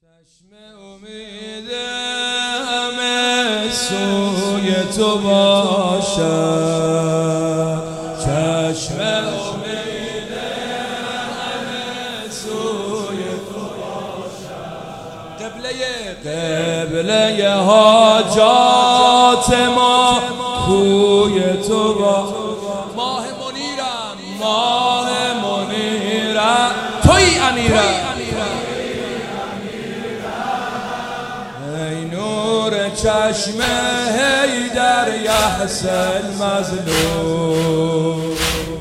چشم امید همه سوی تو باشد، چشم امید همه سوی تو باشد، قبله حاجات ما کوی تو باشد. ماه منیرم، ماه منیرم، توی امیرم، ای نور چشم حیدر یحس المظلوم،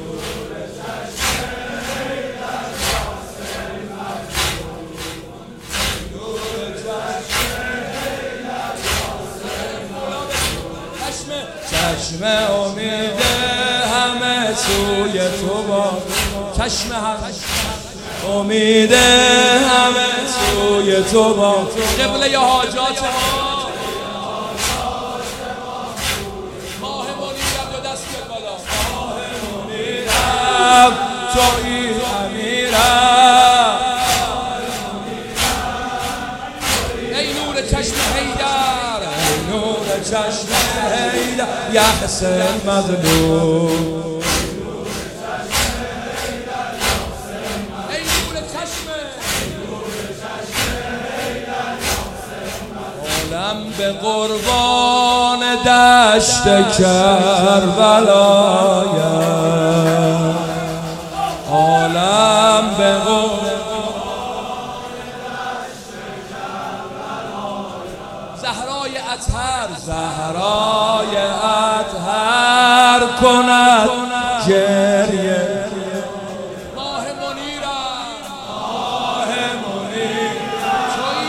چشم امید همه سوی تو باشد، چشم امید همه سوی تو باشد، قبله حاجات ما ماه منیرم، دو دست بیاد بالا، ماه منیرم تویی امیرم، ای نور چشم حیدر، ای نور چشم حیدر یحس المظلوم، به قربان دشت کربلایم، عالم به قربان دشت کربلایم، زهرای اطهر، زهرای اطهر کند گریه، ماه منیرم، ماه منیرم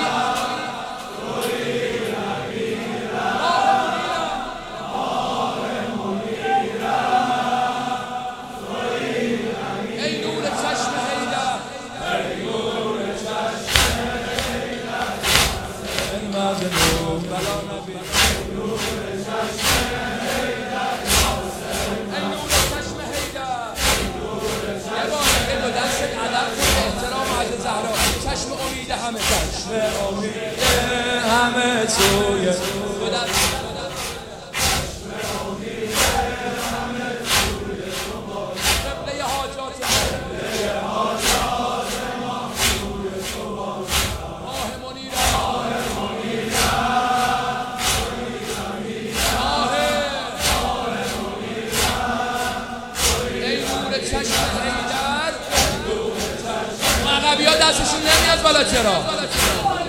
چشم امید همه، چشم امید همه سوی چشم امید همه سوی تو باشد، قبله حاجات ما سوی تو باشد، ماه منیرم، ماه منیرم تویی امیرم، ماه منیرم ای نور چشم حیدر. عقبی ها دستشون نمیاد بالا، چرا؟